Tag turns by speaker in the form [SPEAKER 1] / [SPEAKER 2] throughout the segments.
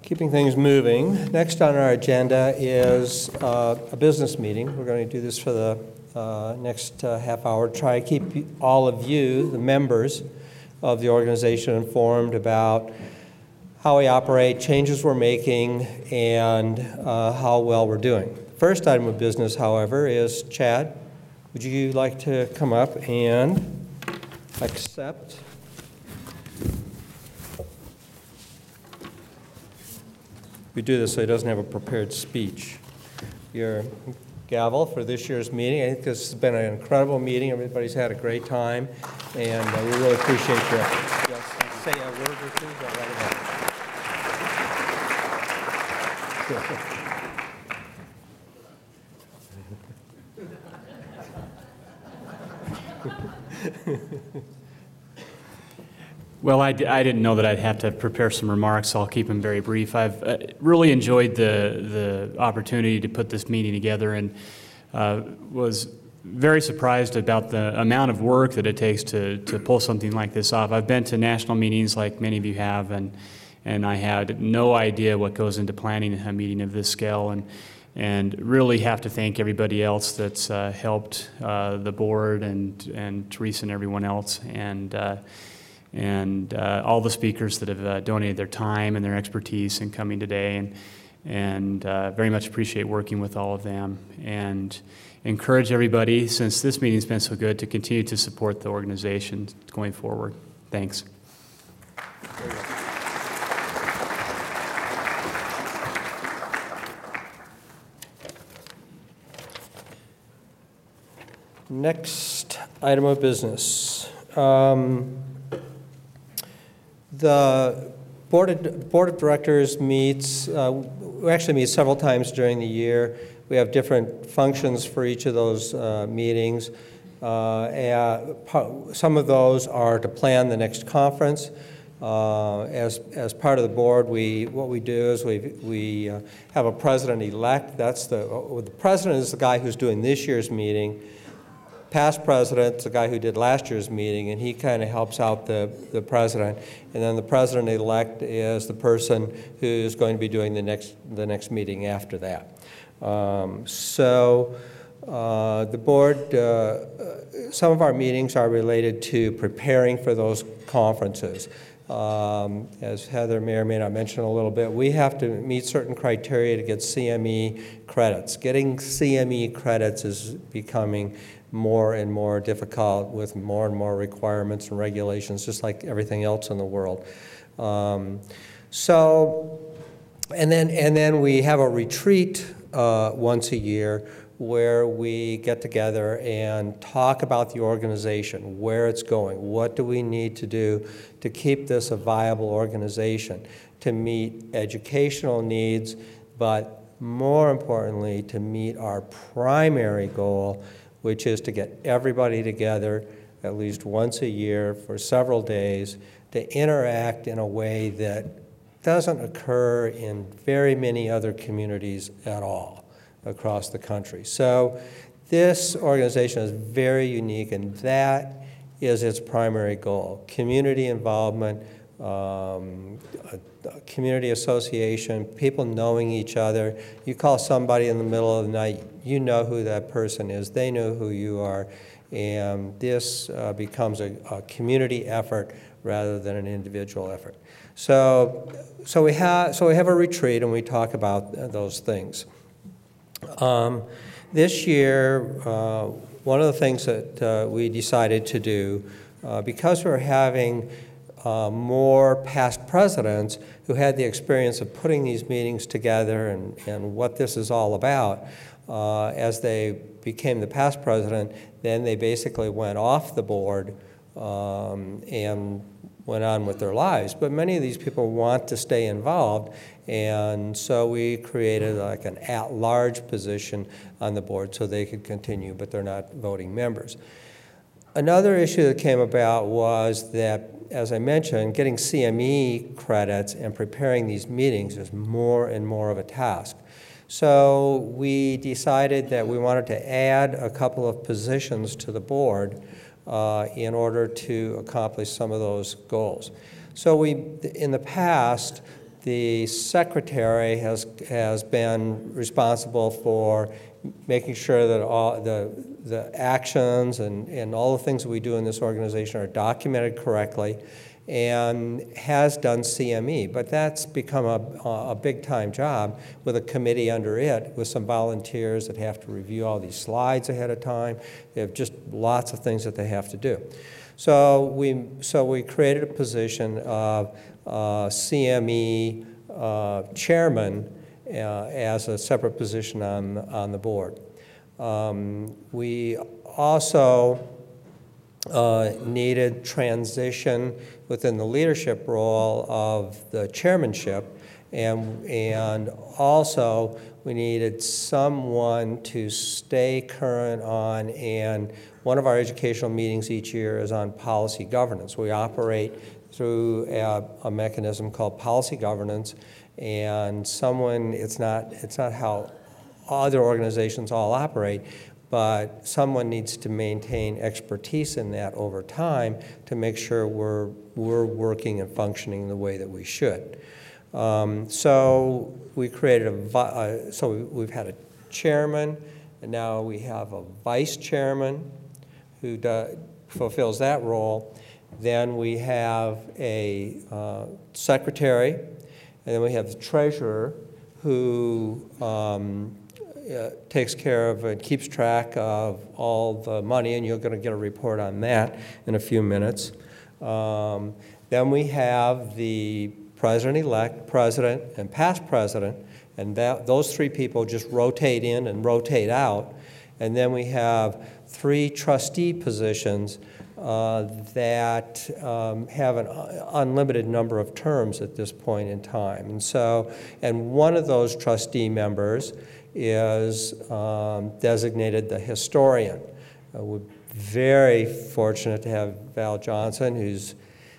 [SPEAKER 1] Keeping things moving, next on our agenda is a business meeting. We're going to do this for the next half hour, try to keep all of you, the members of the organization, informed about how we operate, changes we're making, and how well we're doing. First item of business, however, is Chad. Would you like to come up and accept? We do this so he doesn't have a prepared speech. Your gavel for this year's meeting. I think this has been an incredible meeting. Everybody's had a great time, and we really appreciate you. Just say a word or two. Go right ahead.
[SPEAKER 2] Well, I didn't know that I'd have to prepare some remarks, so I'll keep them very brief. I've really enjoyed the opportunity to put this meeting together and was very surprised about the amount of work that it takes to pull something like this off. I've been to national meetings like many of you have, and I had no idea what goes into planning a meeting of this scale, and really have to thank everybody else that's helped the board and Teresa and everyone else, and all the speakers that have donated their time and their expertise in coming today, and very much appreciate working with all of them, and encourage everybody, since this meeting's been so good, to continue to support the organization going forward. Thanks.
[SPEAKER 1] Next item of business. The board of directors meets, we actually meet several times during the year. We have different functions for each of those meetings. Some of those are to plan the next conference. As part of the board, what we do is we have a president-elect. The president is the guy who's doing this year's meeting. Past president's the guy who did last year's meeting, and he kind of helps out the president. And then the president-elect is the person who's going to be doing the next meeting after that. The board, some of our meetings are related to preparing for those conferences. As Heather may or may not mention a little bit, we have to meet certain criteria to get CME credits. Getting CME credits is becoming more and more difficult with more and more requirements and regulations, just like everything else in the world. And then we have a retreat once a year where we get together and talk about the organization, where it's going, what do we need to do to keep this a viable organization, to meet educational needs, but more importantly, to meet our primary goal, which is to get everybody together at least once a year for several days to interact in a way that doesn't occur in very many other communities at all across the country. So this organization is very unique, and that is its primary goal: community involvement, community association, people knowing each other. You call somebody in the middle of the night, you know who that person is, they know who you are, and this becomes a community effort rather than an individual effort. So we have a retreat, and we talk about those things. This year, one of the things that we decided to do, because we're having more past presidents who had the experience of putting these meetings together and what this is all about, as they became the past president, then they basically went off the board and went on with their lives. But many of these people want to stay involved, and so we created like an at-large position on the board so they could continue, but they're not voting members. Another issue that came about was that, as I mentioned, getting CME credits and preparing these meetings is more and more of a task. So we decided that we wanted to add a couple of positions to the board in order to accomplish some of those goals. So in the past, The secretary has been responsible for making sure that all the actions and all the things that we do in this organization are documented correctly, and has done CME, but that's become a big-time job with a committee under it, with some volunteers that have to review all these slides ahead of time. They have just lots of things that they have to do. So we created a position of CME chairman as a separate position on the board. We also needed transition within the leadership role of the chairmanship, and also we needed someone to stay current on, and one of our educational meetings each year is on policy governance. We operate through a mechanism called policy governance, and it's not how other organizations all operate, but someone needs to maintain expertise in that over time to make sure we're working and functioning the way that we should. So we created so we've had a chairman, and now we have a vice chairman who fulfills that role. Then we have a secretary, and then we have the treasurer who takes care of and keeps track of all the money, and you're going to get a report on that in a few minutes. Then we have the president-elect, president, and past president, and those three people just rotate in and rotate out. And then we have 3 trustee positions that have an unlimited number of terms at this point in time. And one of those trustee members is designated the historian. We're very fortunate to have Val Johnson, who's,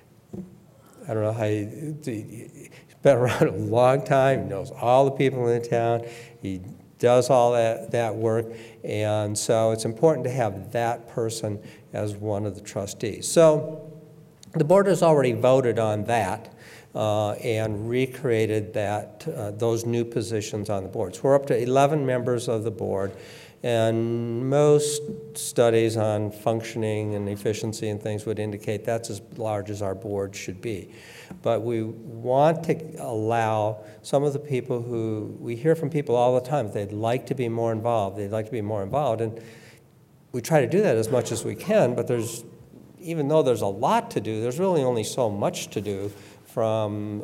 [SPEAKER 1] I don't know how he's been around a long time, he knows all the people in the town, he does all that work, and so it's important to have that person as one of the trustees. So the board has already voted on that and recreated those new positions on the board. So we're up to 11 members of the board, and most studies on functioning and efficiency and things would indicate that's as large as our board should be. But we want to allow some of the people who, we hear from people all the time, they'd like to be more involved, and we try to do that as much as we can, but even though there's a lot to do, there's really only so much to do from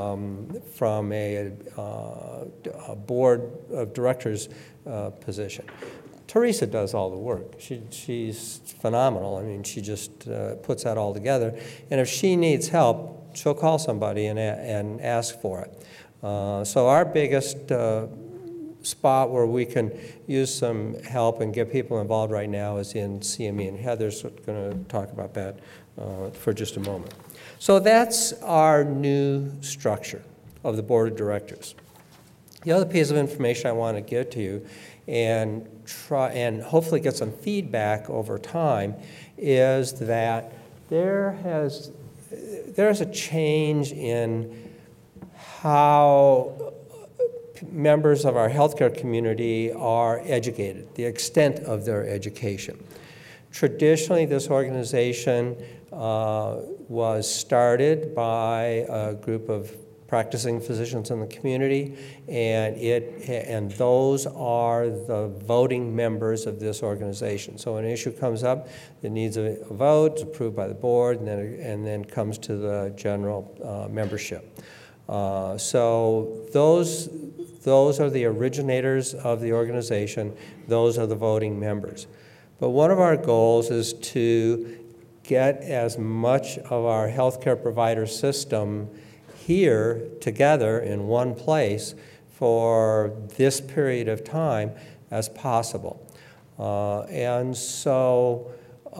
[SPEAKER 1] a board of directors position. Teresa does all the work. She's phenomenal. I mean, she just puts that all together. And if she needs help, she'll call somebody and ask for it. So our biggest spot where we can use some help and get people involved right now is in CME, and Heather's going to talk about that for just a moment. So that's our new structure of the board of directors. The other piece of information I want to give to you and hopefully get some feedback over time is that there's a change in how members of our healthcare community are educated, the extent of their education. Traditionally, this organization was started by a group of practicing physicians in the community, and those are the voting members of this organization. So when an issue comes up that needs a vote, it's approved by the board, and then comes to the general membership. So those are the originators of the organization. Those are the voting members. But one of our goals is to get as much of our healthcare provider system here together in one place for this period of time as possible. And so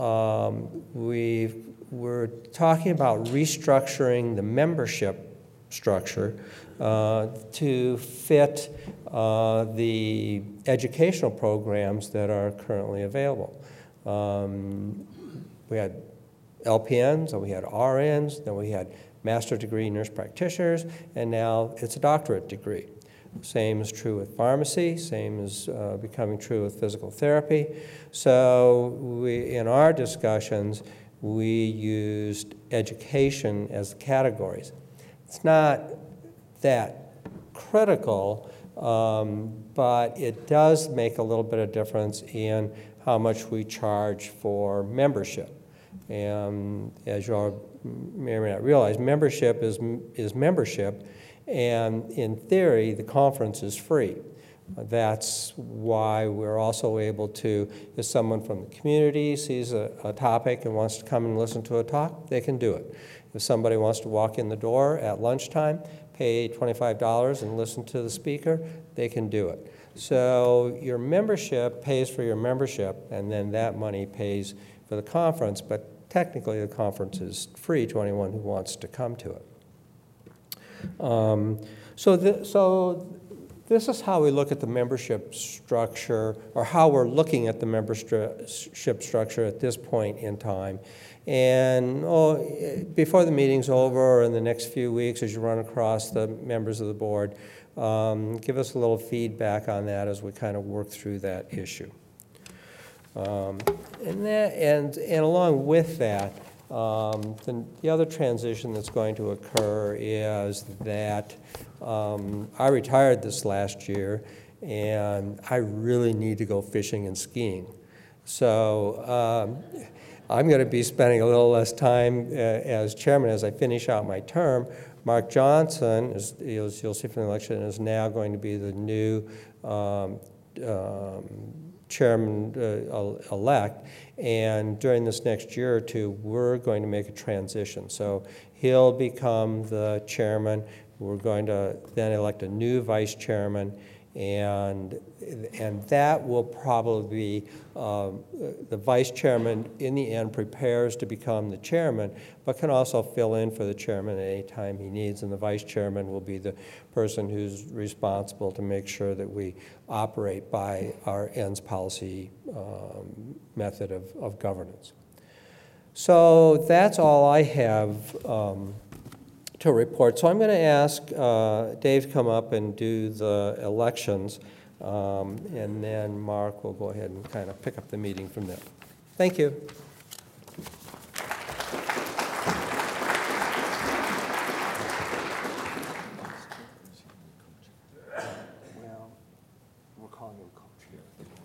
[SPEAKER 1] we're talking about restructuring the membership structure to fit the educational programs that are currently available. We had LPNs, and we had RNs, then we had master's degree nurse practitioners, and now it's a doctorate degree. Same is true with pharmacy, same is becoming true with physical therapy. So in our discussions, we used education as the categories. It's not that critical, but it does make a little bit of difference in how much we charge for membership. And as you all may or may not realize, membership is membership, and in theory, the conference is free. That's why we're also able to, if someone from the community sees a topic and wants to come and listen to a talk, they can do it. If somebody wants to walk in the door at lunchtime, pay $25 and listen to the speaker, they can do it. So your membership pays for your membership, and then that money pays for the conference, but technically the conference is free to anyone who wants to come to it. So this is how we look at the membership structure, or how we're looking at the membership structure at this point in time. And before the meeting's over, or in the next few weeks, as you run across the members of the board, give us a little feedback on that as we kind of work through that issue. And along with that, the other transition that's going to occur is that I retired this last year, and I really need to go fishing and skiing. So I'm going to be spending a little less time as chairman as I finish out my term. Mark Johnson, you'll see from the election, is now going to be the new chairman-elect, and during this next year or two, we're going to make a transition. So he'll become the chairman. We're going to then elect a new vice chairman, and that will probably be the vice chairman in the end prepares to become the chairman, but can also fill in for the chairman at any time he needs, and the vice chairman will be the person who's responsible to make sure that we operate by our ends policy method of governance. So that's all I have to report. So I'm going to ask Dave to come up and do the elections, and then Mark will go ahead and kind of pick up the meeting from there. Thank you.
[SPEAKER 3] Well, we're calling him coach here.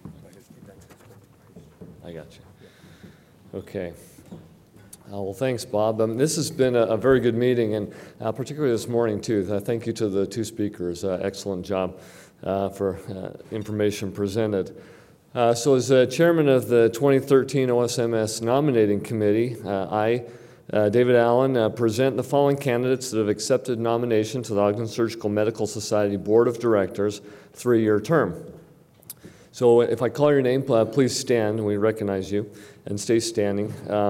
[SPEAKER 4] I got you. Okay. Well, thanks, Bob. This has been a very good meeting, and particularly this morning, too. Thank you to the two speakers. Excellent job for information presented. So as chairman of the 2013 OSMS Nominating Committee, I, David Allen, present the following candidates that have accepted nomination to the Ogden Surgical Medical Society Board of Directors, 3-year term. So if I call your name, please stand, and we recognize you, and stay standing.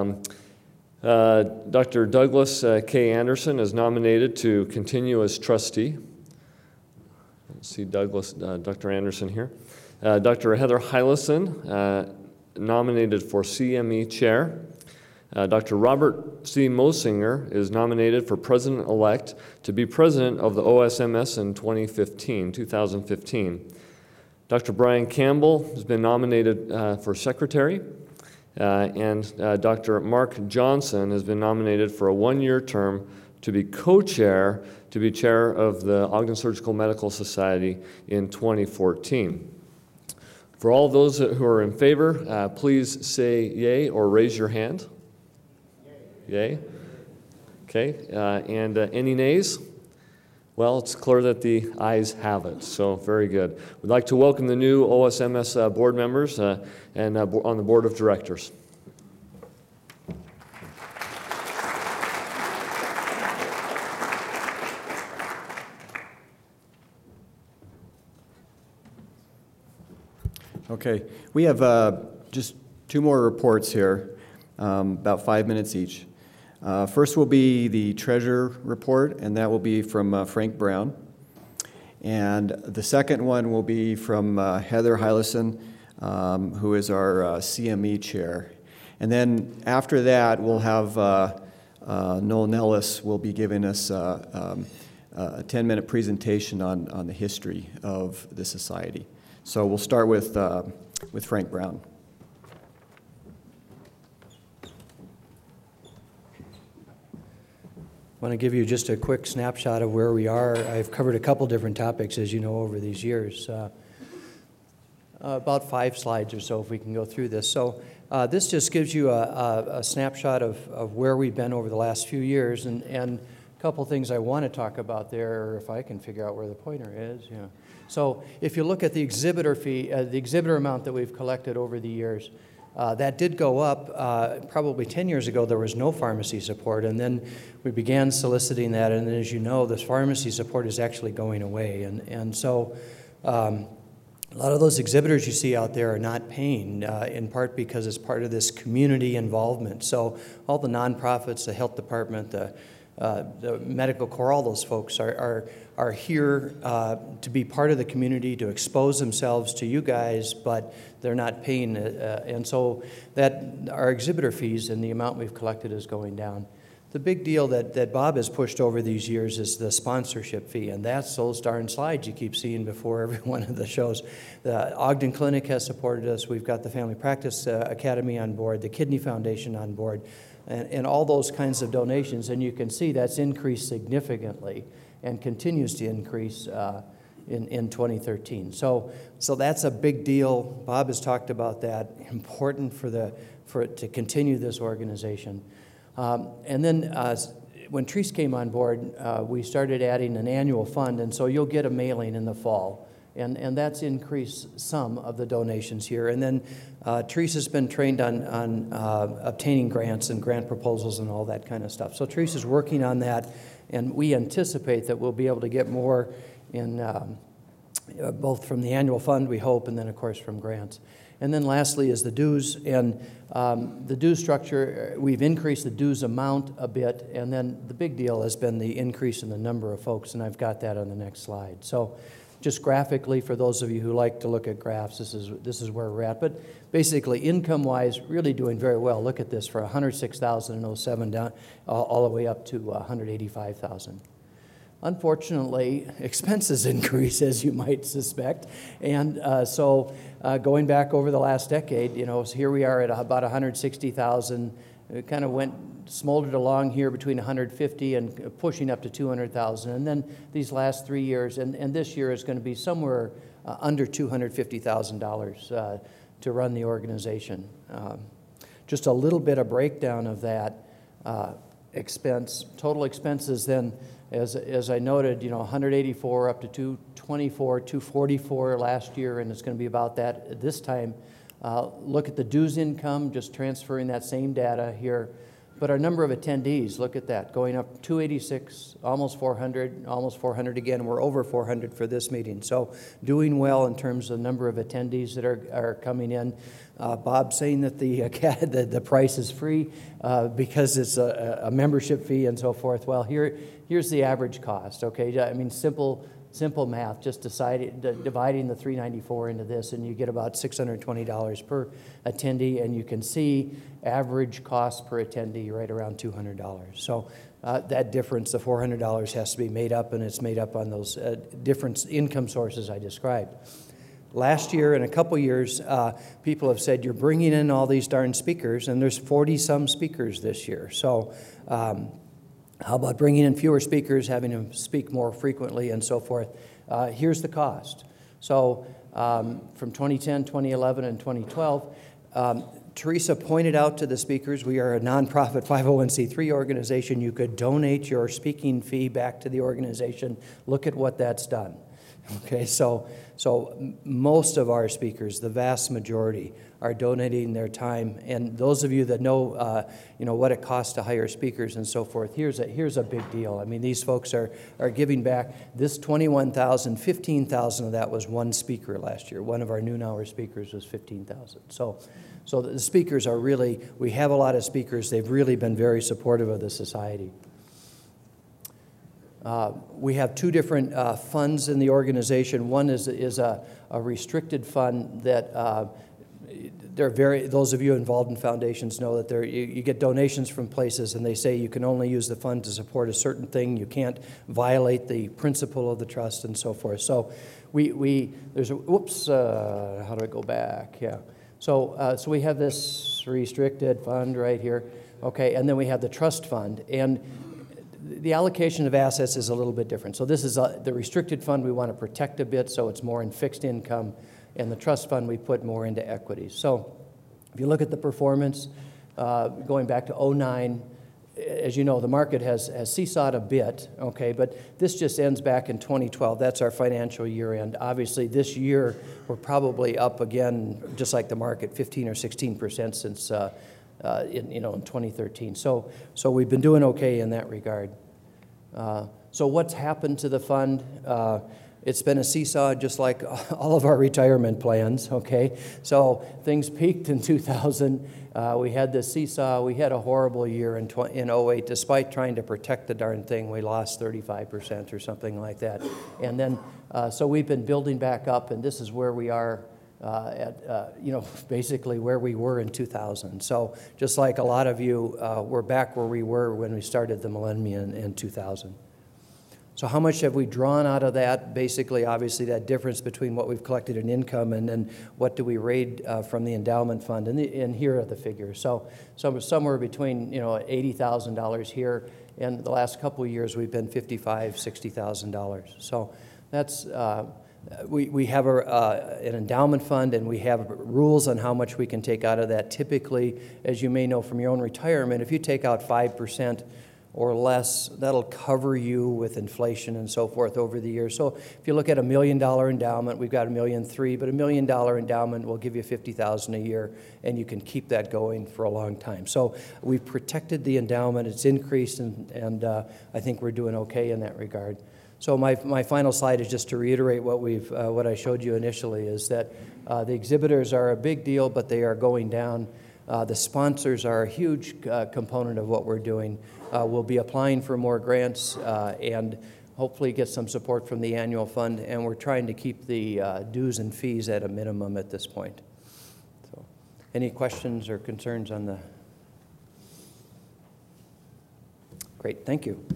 [SPEAKER 4] Dr. Douglas K. Anderson is nominated to continue as trustee. Let's see Dr. Anderson here. Dr. Heather Hylison, nominated for CME chair. Dr. Robert C. Mosinger is nominated for president-elect to be president of the OSMS in 2015. Dr. Brian Campbell has been nominated for secretary. And Dr. Mark Johnson has been nominated for a 1-year term to be co-chair, to be chair of the Ogden Surgical Medical Society in 2014. For all those who are in favor, please say yay or raise your hand. Yay. Okay. And any nays? Well, it's clear that the ayes have it, so very good. We'd like to welcome the new OSMS board members and on the board of directors.
[SPEAKER 5] Okay, we have just 2 more reports here, about 5 minutes each. First will be the treasurer report, and that will be from Frank Brown. And the second one will be from Heather Hylison, who is our CME chair. And then after that, we'll have Noel Nellis will be giving us a 10-minute presentation on the history of the society. So we'll start with Frank Brown.
[SPEAKER 6] I want to give you just a quick snapshot of where we are. I've covered a couple different topics, as you know, over these years. About 5 slides or so, if we can go through this. So this just gives you a snapshot of where we've been over the last few years, and a couple things I want to talk about there, or if I can figure out where the pointer is. Yeah. So if you look at the exhibitor fee, the exhibitor amount that we've collected over the years, that did go up. Probably 10 years ago, there was no pharmacy support, and then we began soliciting that, and as you know, this pharmacy support is actually going away. And so a lot of those exhibitors you see out there are not paying, in part because it's part of this community involvement. So all the nonprofits, the health department, the medical corps, all those folks are here to be part of the community, to expose themselves to you guys, but they're not paying. And so that our exhibitor fees and the amount we've collected is going down. The big deal that Bob has pushed over these years is the sponsorship fee, and that's those darn slides you keep seeing before every one of the shows. The Ogden Clinic has supported us. We've got the Family Practice Academy on board, the Kidney Foundation on board, and all those kinds of donations. And you can see that's increased significantly and continues to increase in 2013. So that's a big deal. Bob has talked about that. Important for it to continue this organization. And then when Treese came on board, we started adding an annual fund, and so you'll get a mailing in the fall. And that's increased some of the donations here. And then Treese has been trained on obtaining grants and grant proposals and all that kind of stuff. So Treese is working on that, and we anticipate that we'll be able to get more in both from the annual fund, we hope, and then, of course, from grants. And then lastly is the dues, and the dues structure, we've increased the dues amount a bit, and then the big deal has been the increase in the number of folks, and I've got that on the next slide. So just graphically, for those of you who like to look at graphs, this is where we're at. But basically, income-wise, really doing very well. Look at this, for $106,000 in 2007 down all the way up to $185,000. Unfortunately, expenses increase, as you might suspect, and so going back over the last decade, so here we are at about $160,000. It kind of smoldered along here between $150,000 and pushing up to $200,000, and then these last 3 years, and this year is going to be somewhere under $250,000 to run the organization. Just a little bit of breakdown of that expense. Total expenses then, as I noted, 184 up to 224, 244 last year, and it's going to be about that this time. Look at the dues income, just transferring that same data here. But our number of attendees, look at that, going up 286, almost 400 again. We're over 400 for this meeting. So doing well in terms of the number of attendees that are coming in. Bob saying that the price is free because it's a membership fee and so forth. Well, here's the average cost, okay? I mean, simple math, just dividing the $394 into this, and you get about $620 per attendee, and you can see average cost per attendee right around $200. So that difference, the $400, has to be made up, and it's made up on those different income sources I described. Last year, in a couple years, people have said, you're bringing in all these darn speakers, and there's 40-some speakers this year. So how about bringing in fewer speakers, having them speak more frequently, and so forth? Here's the cost. So from 2010, 2011, and 2012, Teresa pointed out to the speakers, we are a nonprofit 501c3 organization. You could donate your speaking fee back to the organization. Look at what that's done. Okay, so most of our speakers, the vast majority, are donating their time. And those of you that know, what it costs to hire speakers and so forth, here's a big deal. I mean, these folks are giving back. This $21,000, $15,000 of that was one speaker last year. One of our noon hour speakers was $15,000. So the speakers are really, we have a lot of speakers. They've really been very supportive of the society. We have two different funds in the organization. One is a restricted fund that those of you involved in foundations know that you get donations from places and they say you can only use the fund to support a certain thing. You can't violate the principle of the trust and so forth. So there's a, whoops, how do I go back? Yeah. So we have this restricted fund right here. Okay, and then we have the trust fund. And the allocation of assets is a little bit different. So this is the restricted fund we want to protect a bit, so it's more in fixed income, and the trust fund we put more into equities. So if you look at the performance, going back to 2009, as you know, the market has seesawed a bit, okay, but this just ends back in 2012. That's our financial year end. Obviously, this year, we're probably up again, just like the market, 15 or 16% since in 2013. So we've been doing okay in that regard. So what's happened to the fund? It's been a seesaw just like all of our retirement plans, okay? So things peaked in 2000. We had this seesaw. We had a horrible year in 08. Despite trying to protect the darn thing, we lost 35% or something like that. And then, so we've been building back up, and this is where we are basically where we were in 2000. So just like a lot of you, we're back where we were when we started the millennium in 2000. So how much have we drawn out of that? Basically, obviously, that difference between what we've collected in income and then what do we raid from the endowment fund. And here are the figures. So somewhere between $80,000 here, and the last couple of years we've been $55,000, $60,000. So that's we have an endowment fund, and we have rules on how much we can take out of that. Typically, as you may know from your own retirement, if you take out 5% or less, that'll cover you with inflation and so forth over the years. So if you look at $1 million endowment, we've got $1.3 million, but $1 million endowment will give you $50,000 a year, and you can keep that going for a long time. So we've protected the endowment. It's increased, and I think we're doing okay in that regard. So my final slide is just to reiterate what I showed you initially, is that the exhibitors are a big deal, but they are going down. The sponsors are a huge component of what we're doing. We'll be applying for more grants and hopefully get some support from the annual fund, and we're trying to keep the dues and fees at a minimum at this point. So, any questions or concerns on the? Great, thank you.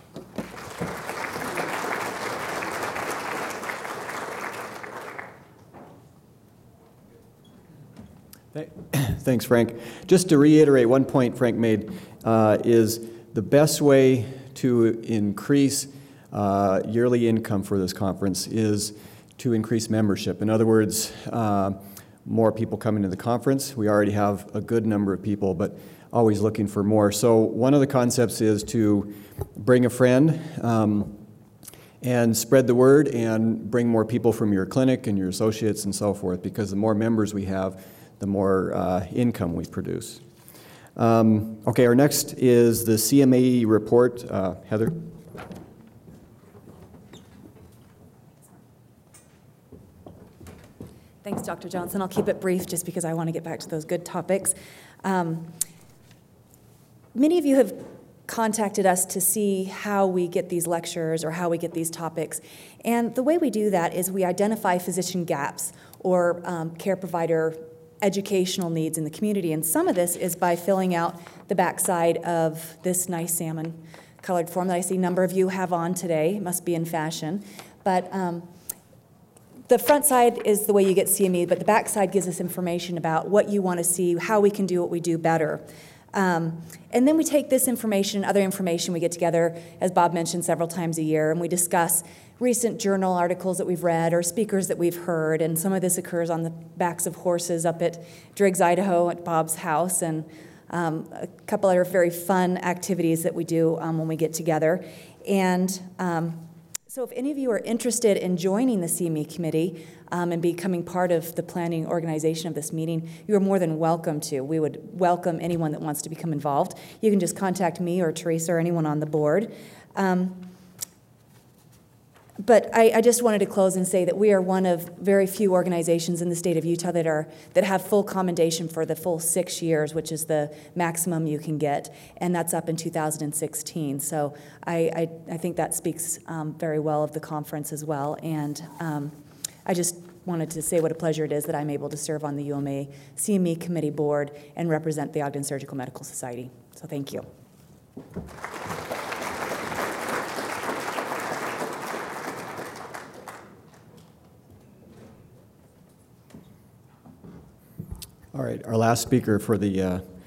[SPEAKER 5] Thanks, Frank. Just to reiterate one point Frank made, is the best way to increase yearly income for this conference is to increase membership. In other words, more people coming to the conference. We already have a good number of people, but always looking for more. So one of the concepts is to bring a friend and spread the word and bring more people from your clinic and your associates and so forth, because the more members we have, the more income we produce. Okay, our next is the CMAE report. Heather?
[SPEAKER 7] Thanks, Dr. Johnson. I'll keep it brief just because I want to get back to those good topics. Many of you have contacted us to see how we get these lectures or how we get these topics. And the way we do that is we identify physician gaps or care provider educational needs in the community. And some of this is by filling out the backside of this nice salmon colored form that I see a number of you have on today. It must be in fashion. But the front side is the way you get CME, but the back side gives us information about what you want to see, how we can do what we do better. And then we take this information, other information we get together, as Bob mentioned, several times a year, and we discuss recent journal articles that we've read or speakers that we've heard, and some of this occurs on the backs of horses up at Driggs, Idaho, at Bob's house, and a couple other very fun activities that we do when we get together. And so if any of you are interested in joining the CME committee and becoming part of the planning organization of this meeting, you are more than welcome to. We would welcome anyone that wants to become involved. You can just contact me or Teresa or anyone on the board. But I just wanted to close and say that we are one of very few organizations in the state of Utah that have full commendation for the full 6 years, which is the maximum you can get, and that's up in 2016. So I think that speaks very well of the conference as well. And I just wanted to say what a pleasure it is that I'm able to serve on the UMA CME Committee Board and represent the Ogden Surgical Medical Society. So thank you.
[SPEAKER 5] All right, our last speaker for the